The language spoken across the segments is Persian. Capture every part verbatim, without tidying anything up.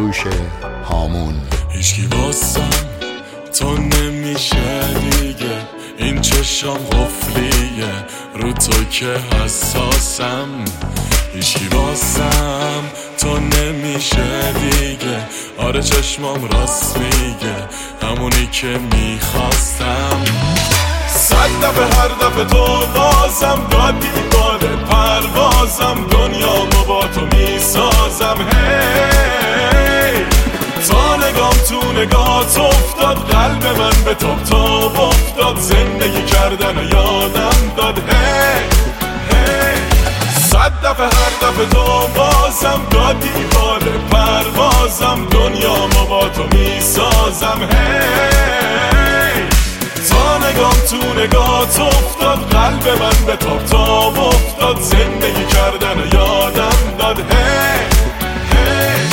گوش هامون. هیچکی واسم تو نمیشه دیگه، این چشم قفلیه رو تو که حساسم. هیچکی واسم تو نمیشه دیگه، آره چشمام راست میگه، همونی که میخواستم. صد دفعه هر دفعه تو بازم دادی باده پروازم، دنیامو با تو میسازم. هی تا نگام تو نگات افتاد، قلب من به تاب تاب افتاد، زندگی کردن و یادم داد. هی هی صد دفعه هر دفعه تو بازم دادی باده پروازم، دنیامو با تو میسازم. هی تا نگام تو نگات افتاد، قلب من به تاب تاب افتاد، زندگی کردن و یادم داد. هی هی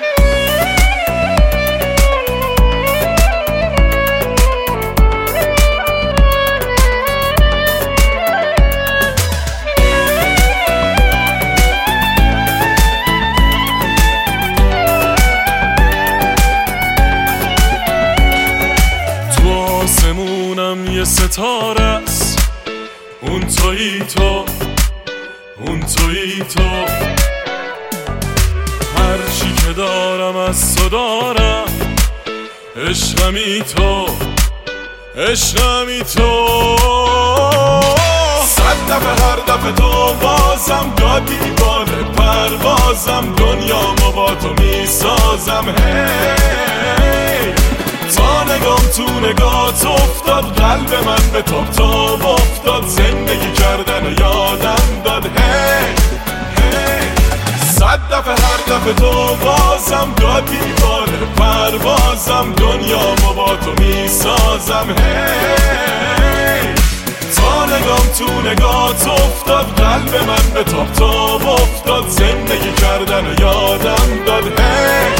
آسمونم یه ستاره است، اون تویی تو، اون تویی تو. هر چی که دارم از تو دارم، عشقمی تو، عشقمی تو. صد دفعه هر دفعه تو بازم دادی باده پروازم، دنیامو با تو میسازم. هی تا نگام تو نگات افتاد، قلب من به تاب تاب افتاد، زندگی کردن و یادم داد. هی هی صد دفعه هر دفعه تو بازم دادی باده پروازم، دنیامو با تو میسازم. هی تا نگام تو نگات افتاد، قلب من به تاب تاب افتاد، زندگی کردن و یادم داد. هی